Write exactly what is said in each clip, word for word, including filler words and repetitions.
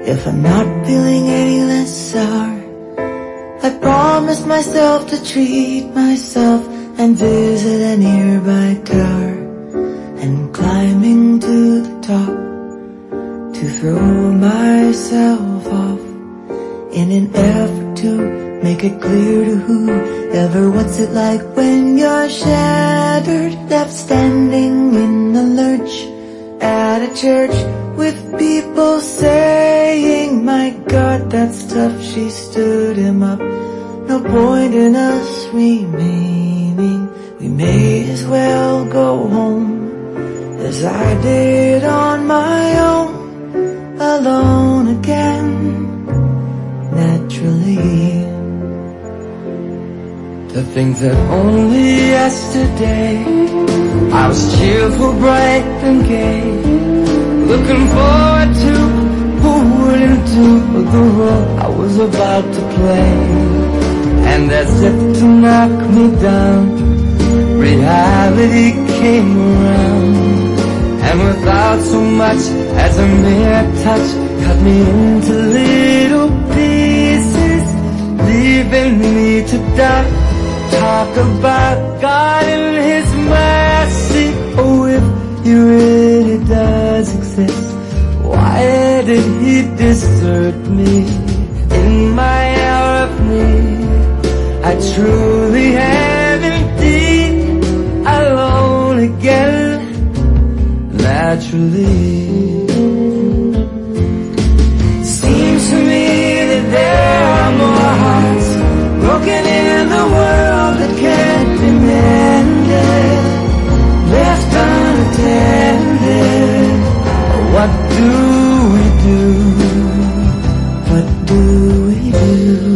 If I'm not feeling any less sour, I promised myself to treat myself and visit a nearby tower, and climbing to the top to throw myself off, in an effort to make it clear to whoever what's it like when you're shattered, left standing in the lurch at a church with people saying, my God, that's tough, she stood him up. No point in us remaining, we may as well go home, as I did on my own, alone again, naturally. The things that only yesterday I was cheerful, bright and gay, looking forward to who wouldn't do the role I was about to play. And as if to knock me down, reality came around, and without so much as a mere touch, cut me into little pieces, leaving me to die. Talk about God and His mercy. Oh, if He really does exist, why did He desert me in my hour of need? I truly am indeed alone again, naturally. Seems to me that there are more hearts broken in the world that can't be mended, left unattended. What do we do? What do we do?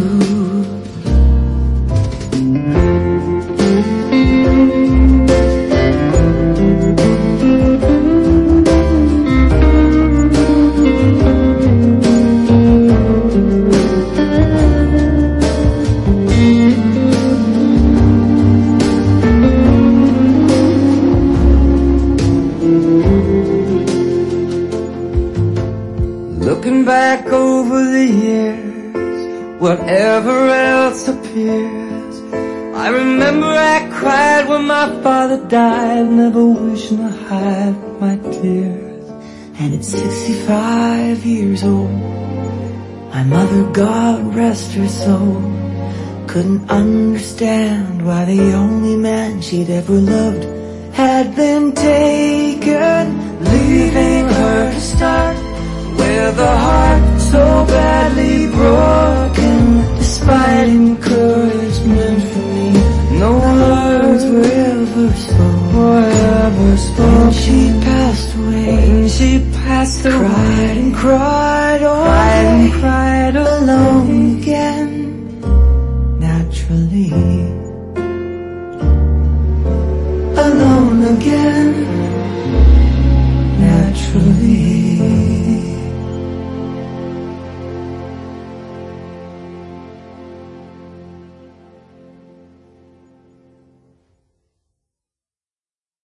Looking back over the years, whatever else appears, I remember I cried when my father died, never wishing to hide my tears. And at sixty-five years old, my mother, God rest her soul, couldn't understand why the only man she'd ever loved had been taken, leaving her to start with a heart so badly broken. Despite encouragement from me, no words were ever spoken, were ever spoken. When she passed away, when she passed away, cried and cried